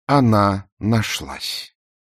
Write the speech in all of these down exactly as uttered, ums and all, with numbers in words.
Она нашлась.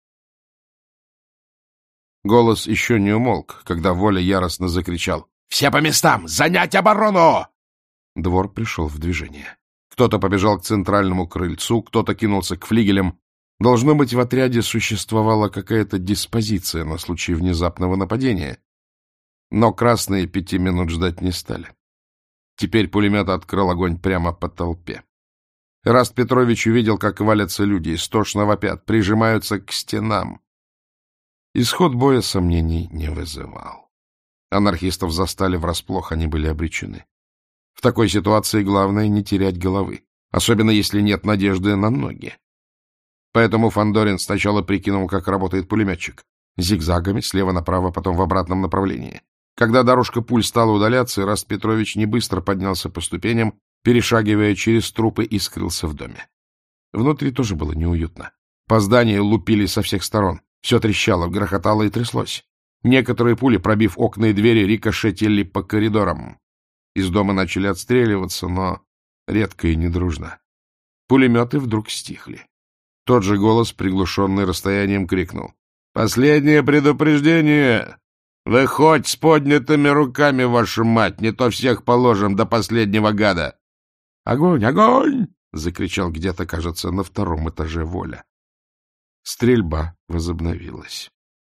Голос еще не умолк, когда Воля яростно закричал: «Все по местам! Занять оборону!» Двор пришел в движение. Кто-то побежал к центральному крыльцу, кто-то кинулся к флигелям. Должно быть, в отряде существовала какая-то диспозиция на случай внезапного нападения. Но красные пяти минут ждать не стали. Теперь пулемет открыл огонь прямо по толпе. Эраст Петрович увидел, как валятся люди, истошно вопят, прижимаются к стенам. Исход боя сомнений не вызывал. Анархистов застали врасплох, они были обречены. В такой ситуации главное не терять головы, особенно если нет надежды на ноги. Поэтому Фандорин сначала прикинул, как работает пулеметчик. Зигзагами, слева направо, потом в обратном направлении. Когда дорожка пуль стала удаляться, Эраст Петрович небыстро поднялся по ступеням, перешагивая через трупы, и скрылся в доме. Внутри тоже было неуютно. По зданию лупили со всех сторон. Все трещало, грохотало и тряслось. Некоторые пули, пробив окна и двери, рикошетили по коридорам. Из дома начали отстреливаться, но редко и недружно. Пулеметы вдруг стихли. Тот же голос, приглушенный расстоянием, крикнул: «Последнее предупреждение! Выходь с поднятыми руками, вашу мать, не то всех положим до последнего гада!» «Огонь! Огонь!» — закричал где-то, кажется, на втором этаже Воля. Стрельба возобновилась.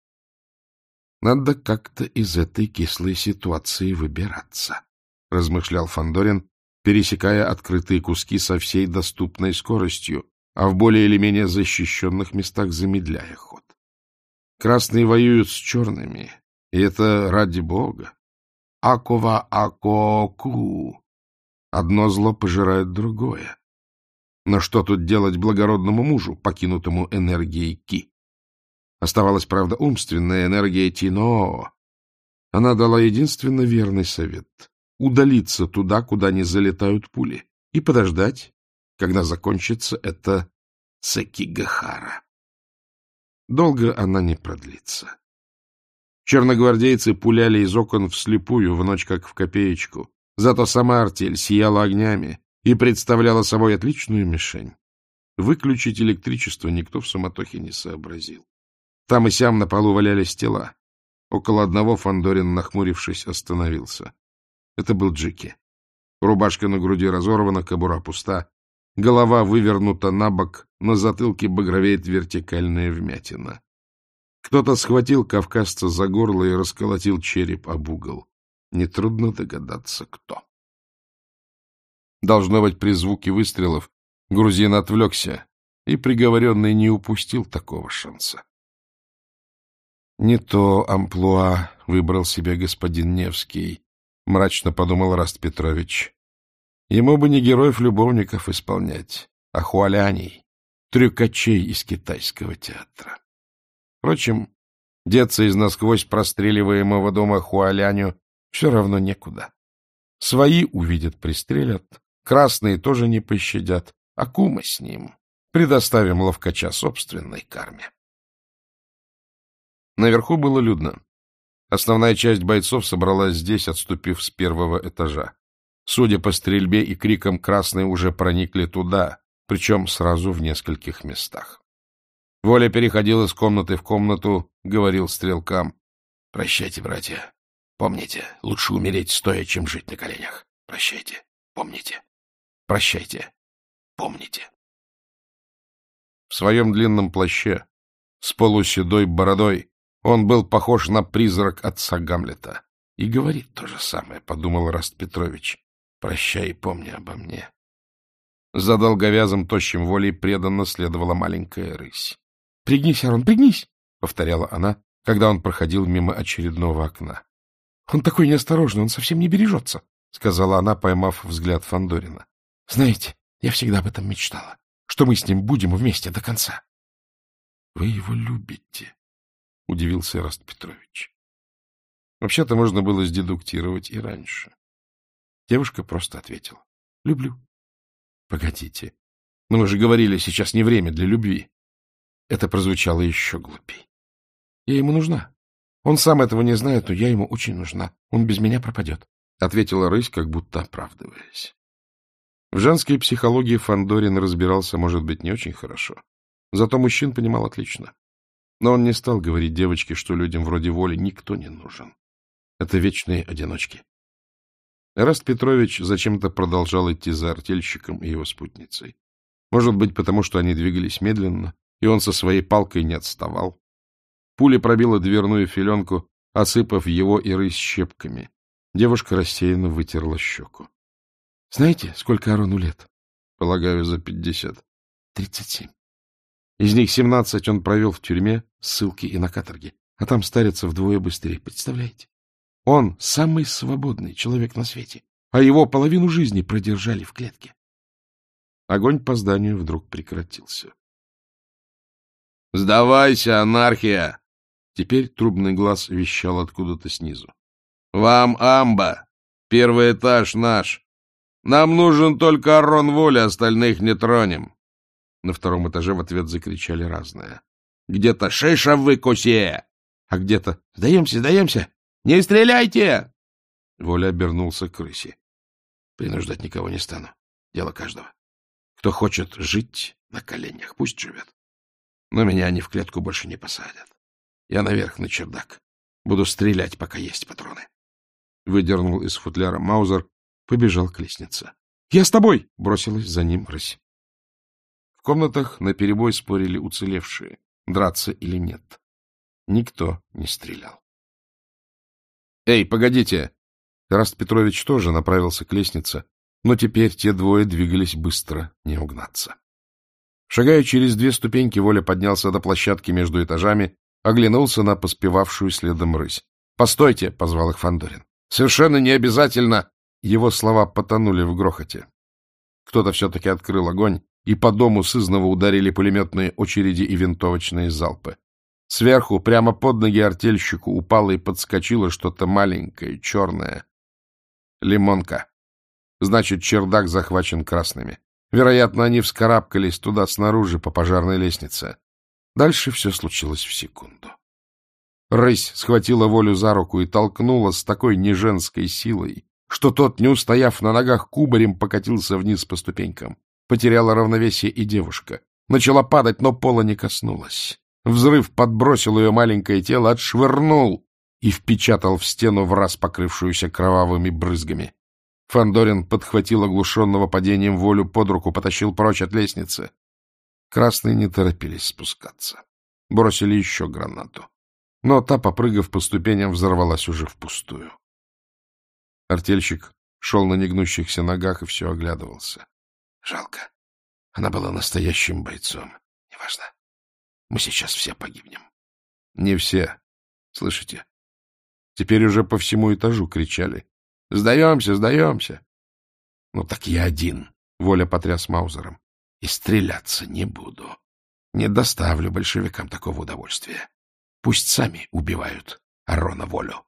«Надо как-то из этой кислой ситуации выбираться», — размышлял Фандорин, пересекая открытые куски со всей доступной скоростью, а в более или менее защищенных местах замедляя ход. Красные воюют с черными, и это ради бога. Акова акоку. Одно зло пожирает другое. Но что тут делать благородному мужу, покинутому энергией Ки? Оставалась, правда, умственная энергия Тиноо. Она дала единственно верный совет — удалиться туда, куда не залетают пули, и подождать, когда закончится эта Секигахара. Долго она не продлится. Черногвардейцы пуляли из окон вслепую, в ночь как в копеечку. Зато сама артель сияла огнями и представляла собой отличную мишень. Выключить электричество никто в суматохе не сообразил. Там и сям на полу валялись тела. Около одного Фандорин, нахмурившись, остановился. Это был Джеки. Рубашка на груди разорвана, кобура пуста. Голова вывернута на бок, на затылке багровеет вертикальная вмятина. Кто-то схватил кавказца за горло и расколотил череп об угол. Нетрудно догадаться, кто. Должно быть, при звуке выстрелов грузин отвлекся, и приговоренный не упустил такого шанса. Не то амплуа выбрал себе господин Невский, мрачно подумал Эраст Петрович. Ему бы не героев-любовников исполнять, а хуаляней, трюкачей из китайского театра. Впрочем, деться из насквозь простреливаемого дома хуаляню все равно некуда. Свои увидят, пристрелят, красные тоже не пощадят, а кума с ним. Предоставим ловкача собственной карме. Наверху было людно. Основная часть бойцов собралась здесь, отступив с первого этажа. Судя по стрельбе и крикам, красные уже проникли туда, причем сразу в нескольких местах. Воля переходил из комнаты в комнату, говорил стрелкам: «Прощайте, братья. Помните, лучше умереть стоя, чем жить на коленях. Прощайте, помните. Прощайте, помните». В своем длинном плаще, с полуседой бородой, он был похож на призрак отца Гамлета. И говорит то же самое, — подумал Эраст Петрович. Прощай и помни обо мне. За долговязым, тощим Волей преданно следовала маленькая рысь. — Пригнись, Арон, пригнись! — повторяла она, когда он проходил мимо очередного окна. — Он такой неосторожный, он совсем не бережется, — сказала она, поймав взгляд Фандорина. — Знаете, я всегда об этом мечтала, что мы с ним будем вместе до конца. — Вы его любите? — удивился Эраст Петрович. Вообще-то можно было сдедуктировать и раньше. Девушка просто ответила: — Люблю. — Погодите, но мы же говорили, сейчас не время для любви. Это прозвучало еще глупей. Я ему нужна. Он сам этого не знает, но я ему очень нужна. Он без меня пропадет, — ответила рысь, как будто оправдываясь. В женской психологии Фандорин разбирался, может быть, не очень хорошо. Зато мужчин понимал отлично. Но он не стал говорить девочке, что людям вроде Воли никто не нужен. Это вечные одиночки. Эраст Петрович зачем-то продолжал идти за артельщиком и его спутницей. Может быть, потому что они двигались медленно, и он со своей палкой не отставал. Пуля пробила дверную филенку, осыпав его и рысь щепками. Девушка рассеянно вытерла щеку. — Знаете, сколько Арону лет? — Полагаю, за пятьдесят. — Тридцать семь. Из них семнадцать он провел в тюрьме, ссылке и на каторге, а там старится вдвое быстрее. Представляете? Он самый свободный человек на свете, а его половину жизни продержали в клетке. Огонь по зданию вдруг прекратился. — Сдавайся, анархия! Теперь трубный глаз вещал откуда-то снизу. — Вам амба! Первый этаж наш! Нам нужен только Арон Воли, остальных не тронем! На втором этаже в ответ закричали разное. Где-то «Шиша выкуси!», а где-то «Сдаемся, сдаемся! Не стреляйте!» Воля обернулся к рысе. Принуждать никого не стану. Дело каждого. Кто хочет жить на коленях, пусть живет. Но меня они в клетку больше не посадят. Я наверх на чердак. Буду стрелять, пока есть патроны. Выдернул из футляра маузер, побежал к лестнице. — Я с тобой! — бросилась за ним рысь. В комнатах наперебой спорили уцелевшие, драться или нет. Никто не стрелял. — Эй, погодите! Эраст Петрович тоже направился к лестнице, но теперь те двое двигались быстро, не угнаться. Шагая через две ступеньки, Воля поднялся до площадки между этажами, оглянулся на поспевавшую следом рысь. — Постойте! — позвал их Фандорин. — Совершенно не обязательно! Его слова потонули в грохоте. Кто-то все-таки открыл огонь, и по дому сызнова ударили пулеметные очереди и винтовочные залпы. Сверху, прямо под ноги артельщику, упало и подскочило что-то маленькое, черное. Лимонка. Значит, чердак захвачен красными. Вероятно, они вскарабкались туда снаружи по пожарной лестнице. Дальше все случилось в секунду. Рысь схватила Волю за руку и толкнула с такой неженской силой, что тот, не устояв на ногах, кубарем покатился вниз по ступенькам. Потеряла равновесие и девушка. Начала падать, но пола не коснулась. Взрыв подбросил ее маленькое тело, отшвырнул и впечатал в стену, враз покрывшуюся кровавыми брызгами. Фандорин подхватил оглушенного падением Волю под руку, потащил прочь от лестницы. Красные не торопились спускаться. Бросили еще гранату. Но та, попрыгав по ступеням, взорвалась уже впустую. Артельщик шел на негнущихся ногах и все оглядывался. Жалко. Она была настоящим бойцом. Неважно. Мы сейчас все погибнем. Не все. Слышите? Теперь уже по всему этажу кричали. Сдаемся, сдаемся. Ну так я один. Воля потряс маузером. И стреляться не буду. Не доставлю большевикам такого удовольствия. Пусть сами убивают Арона Волю.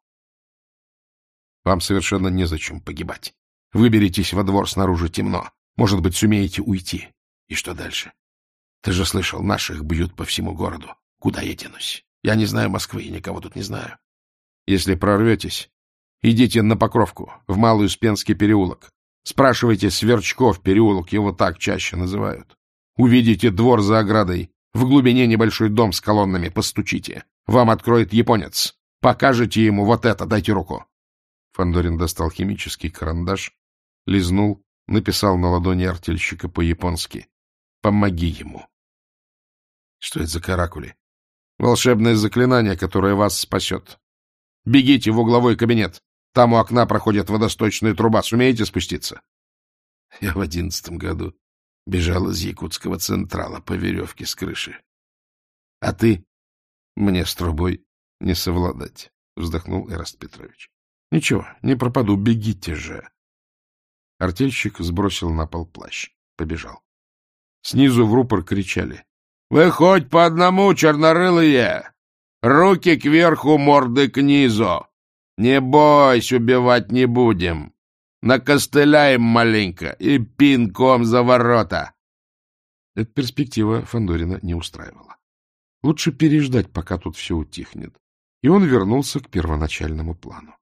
Вам совершенно незачем погибать. Выберитесь во двор, снаружи темно. Может быть, сумеете уйти. И что дальше? Ты же слышал, наших бьют по всему городу. Куда я денусь? Я не знаю Москвы и никого тут не знаю. Если прорветесь, идите на Покровку, в Малый Успенский переулок. Спрашивайте Сверчков переулок, его так чаще называют. Увидите двор за оградой. В глубине небольшой дом с колоннами. Постучите. Вам откроет японец. Покажете ему вот это, дайте руку. Фандорин достал химический карандаш, лизнул, написал на ладони артельщика по-японски. «Помоги ему». Что это за каракули? Волшебное заклинание, которое вас спасет. Бегите в угловой кабинет. Там у окна проходит водосточная труба. Сумеете спуститься? Я в одиннадцатом году бежал из Якутского Централа по веревке с крыши. А ты? Мне с трубой не совладать, вздохнул Эраст Петрович. Ничего, не пропаду, бегите же. Артельщик сбросил на пол плащ. Побежал. Снизу в рупор кричали. — Вы хоть по одному, чернорылые! Руки кверху, морды к низу! Не бойся, убивать не будем! Накостыляем маленько и пинком за ворота! Эта перспектива Фандорина не устраивала. Лучше переждать, пока тут все утихнет. И он вернулся к первоначальному плану.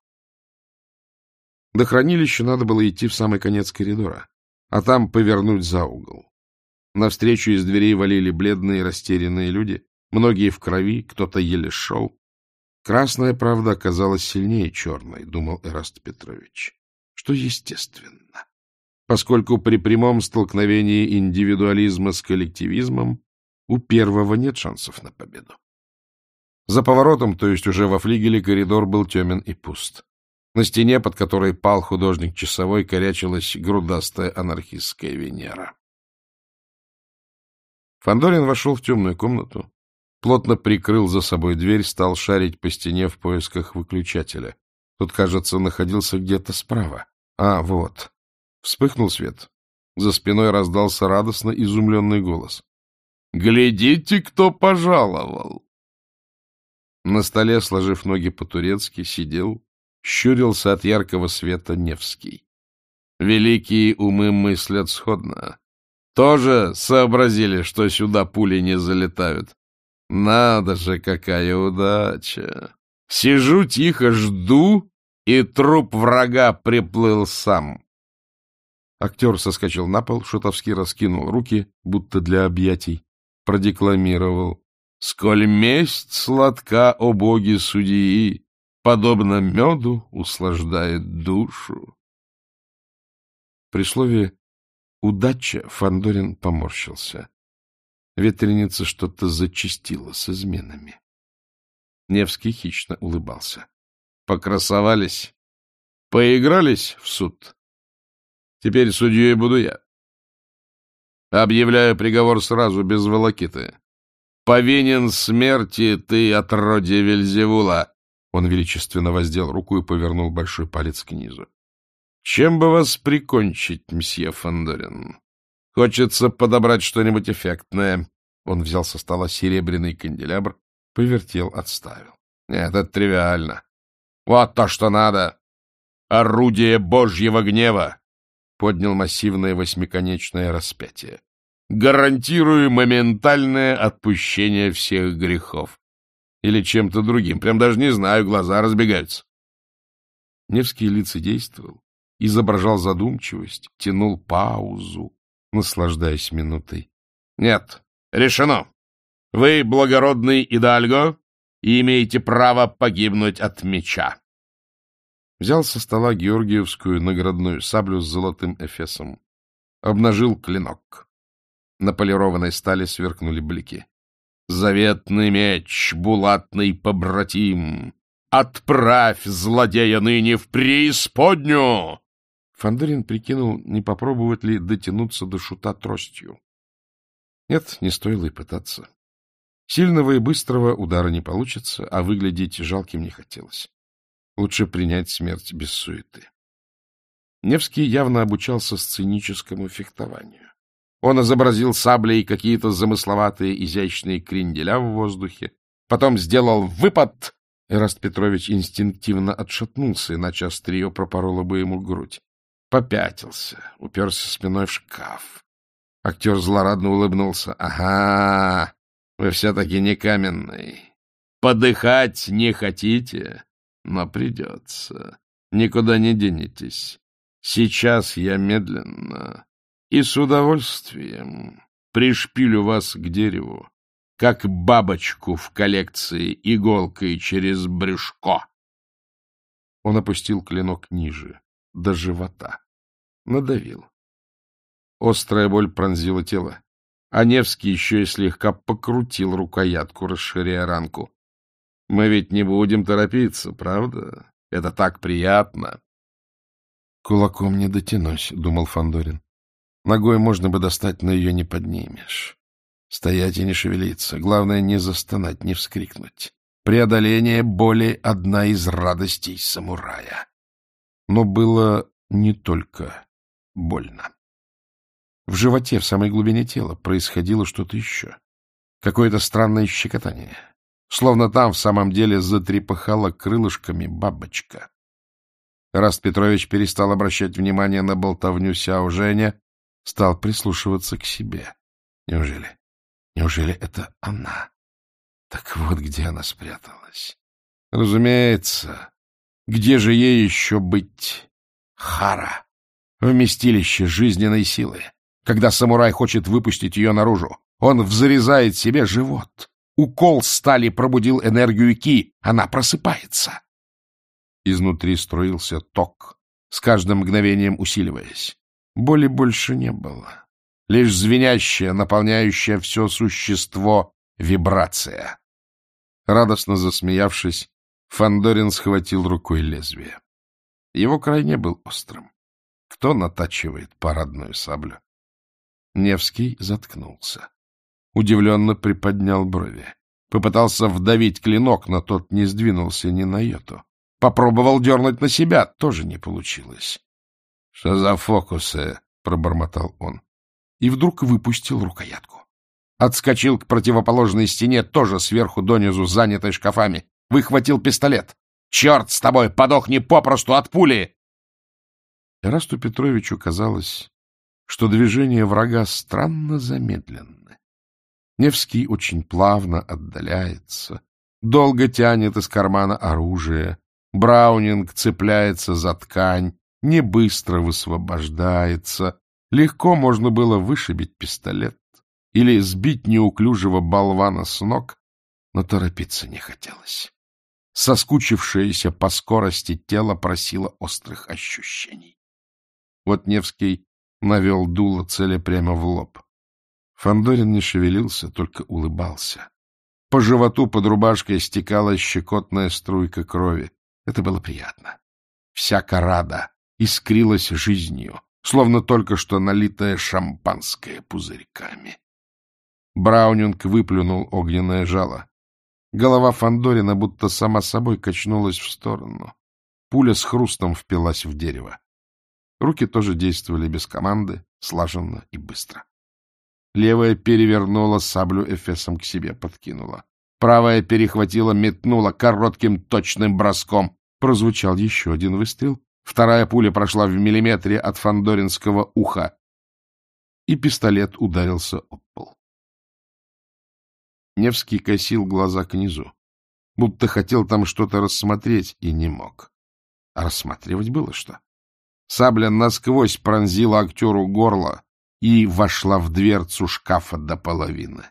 До хранилища надо было идти в самый конец коридора, а там повернуть за угол. Навстречу из дверей валили бледные растерянные люди, многие в крови, кто-то еле шел. Красная правда оказалась сильнее черной, думал Эраст Петрович, что естественно, поскольку при прямом столкновении индивидуализма с коллективизмом у первого нет шансов на победу. За поворотом, то есть уже во флигеле, коридор был темен и пуст. На стене, под которой пал художник-часовой, корячилась грудастая анархистская Венера. Фандорин вошел в темную комнату, плотно прикрыл за собой дверь, стал шарить по стене в поисках выключателя. Тот, кажется, находился где-то справа. А, вот. Вспыхнул свет. За спиной раздался радостно изумленный голос. — Глядите, кто пожаловал! На столе, сложив ноги по-турецки, сидел, щурился от яркого света Невский. Великие умы мыслят сходно. Тоже сообразили, что сюда пули не залетают. Надо же, какая удача! Сижу тихо, жду, и труп врага приплыл сам. Актер соскочил на пол, шутовски раскинул руки, будто для объятий, продекламировал: «Сколь месть сладка, о боги судьи, подобно меду услаждает душу». При слове «удача» Фандорин поморщился. Ветреница что-то зачастила с изменами. Невский хищно улыбался. Покрасовались, поигрались в суд. Теперь судьей буду я. Объявляю приговор сразу, без волокиты. Повинен смерти ты, отродье Вельзевула. Он величественно воздел руку и повернул большой палец к низу. Чем бы вас прикончить, мсье Фандорин? Хочется подобрать что-нибудь эффектное. Он взял со стола серебряный канделябр, повертел, отставил. Нет, это тривиально. Вот то, что надо. Орудие Божьего гнева. Поднял массивное восьмиконечное распятие. Гарантирую моментальное отпущение всех грехов. Или чем-то другим. Прям даже не знаю, глаза разбегаются. Невский лицедействовал, изображал задумчивость, тянул паузу, наслаждаясь минутой. — Нет, решено. Вы благородный Идальго и имеете право погибнуть от меча. Взял со стола георгиевскую наградную саблю с золотым эфесом. Обнажил клинок. На полированной стали сверкнули блики. Заветный меч, булатный побратим! Отправь злодея ныне в преисподнюю! Фандорин прикинул, не попробовать ли дотянуться до шута тростью. Нет, не стоило и пытаться. Сильного и быстрого удара не получится, а выглядеть жалким не хотелось. Лучше принять смерть без суеты. Невский явно обучался сценическому фехтованию. Он изобразил саблей какие-то замысловатые изящные кренделя в воздухе, потом сделал выпад. Эраст Петрович инстинктивно отшатнулся, иначе острие пропороло бы ему грудь. Попятился, уперся спиной в шкаф. Актер злорадно улыбнулся. — Ага, вы все-таки не каменный. Подыхать не хотите, но придется. Никуда не денетесь. Сейчас я медленно и с удовольствием пришпилю вас к дереву, как бабочку в коллекции иголкой через брюшко. Он опустил клинок ниже, до живота. Надавил. Острая боль пронзила тело, а Невский еще и слегка покрутил рукоятку, расширяя ранку. Мы ведь не будем торопиться, правда? Это так приятно. Кулаком не дотянусь, — думал Фандорин. Ногой можно бы достать, но ее не поднимешь. Стоять и не шевелиться. Главное, не застонать, не вскрикнуть. Преодоление боли — одна из радостей самурая. Но было не только больно. В животе, в самой глубине тела, происходило что-то еще. Какое-то странное щекотание. Словно там в самом деле затрепыхала крылышками бабочка. Эраст Петрович перестал обращать внимание на болтовню Сяо Женя, стал прислушиваться к себе. Неужели? Неужели это она? Так вот где она спряталась. Разумеется. Где же ей еще быть? Хара. Вместилище жизненной силы. когда самурай хочет выпустить ее наружу. Он взрезает себе живот. Укол стали пробудил энергию ки. Она просыпается. Изнутри струился ток, с каждым мгновением усиливаясь. Боли больше не было. Лишь звенящая, наполняющая все существо вибрация. Радостно засмеявшись, Фандорин схватил рукой лезвие. Его край не был острым. Кто натачивает парадную саблю? Невский заткнулся. Удивленно приподнял брови. Попытался вдавить клинок, но тот не сдвинулся ни на йоту. Попробовал дернуть на себя, тоже не получилось. — Что за фокусы? — пробормотал он. И вдруг выпустил рукоятку. Отскочил к противоположной стене, тоже сверху донизу, занятой шкафами. Выхватил пистолет. «Черт с тобой! Подохни попросту от пули!» Эрасту Петровичу казалось, что движения врага странно замедленны. Невский очень плавно отдаляется, долго тянет из кармана оружие, Браунинг цепляется за ткань, не быстро высвобождается. Легко можно было вышибить пистолет или сбить неуклюжего болвана с ног, но торопиться не хотелось. Соскучившееся по скорости тело просило острых ощущений. Вот Невский навел дуло, целя прямо в лоб. Фандорин не шевелился, только улыбался. По животу под рубашкой стекала щекотная струйка крови. Это было приятно. Вся карада искрилась жизнью, словно только что налитое шампанское пузырьками. Браунинг выплюнул огненное жало. Голова Фандорина будто сама собой качнулась в сторону. Пуля с хрустом впилась в дерево. Руки тоже действовали без команды, слаженно и быстро. Левая перевернула саблю эфесом к себе, подкинула. Правая перехватила, метнула коротким точным броском. Прозвучал еще один выстрел. Вторая пуля прошла в миллиметре от фандоринского уха, и пистолет ударился об пол. Невский косил глаза к низу, будто хотел там что-то рассмотреть и не мог. А рассматривать было что. Сабля насквозь пронзила актеру горло и вошла в дверцу шкафа до половины.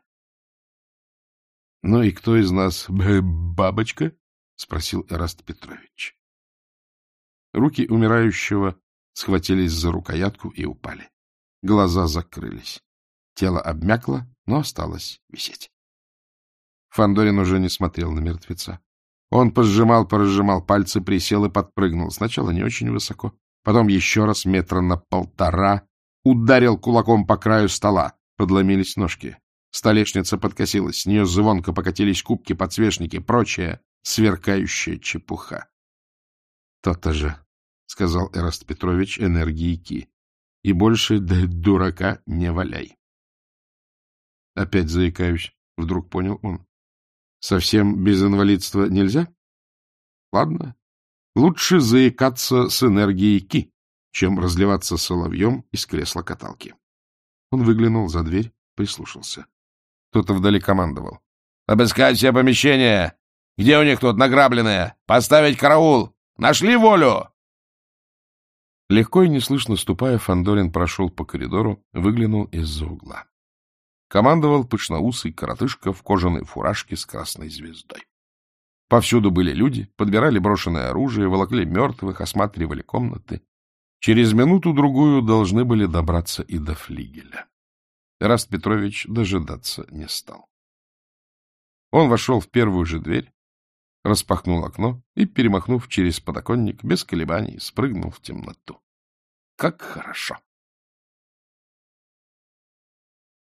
— Ну и кто из нас бабочка? — спросил Эраст Петрович. Руки умирающего схватились за рукоятку и упали. Глаза закрылись. Тело обмякло, но осталось висеть. Фандорин уже не смотрел на мертвеца. Он позжимал-поразжимал пальцы, присел и подпрыгнул. Сначала не очень высоко, потом еще раз метра на полтора. Ударил кулаком по краю стола. Подломились ножки. Столешница подкосилась, с нее звонко покатились кубки, подсвечники, прочая сверкающая чепуха. — То-то же, — сказал Эраст Петрович энергии ки, — и больше да дурака не валяй. Опять заикаюсь, — вдруг понял он. — Совсем без инвалидства нельзя? Ладно, лучше заикаться с энергией ки, чем разливаться соловьем из кресла каталки. Он выглянул за дверь, прислушался. Кто-то вдали командовал. — Обыскать все помещения! Где у них тут награбленное? Поставить караул! Нашли волю! Легко и неслышно ступая, Фандорин прошел по коридору, выглянул из-за угла. Командовал пышноусый коротышка в кожаной фуражке с красной звездой. Повсюду были люди, подбирали брошенное оружие, волокли мертвых, осматривали комнаты. Через минуту-другую должны были добраться и до флигеля. Эраст Петрович дожидаться не стал. Он вошел в первую же дверь, распахнул окно и, перемахнув через подоконник, без колебаний спрыгнул в темноту. Как хорошо!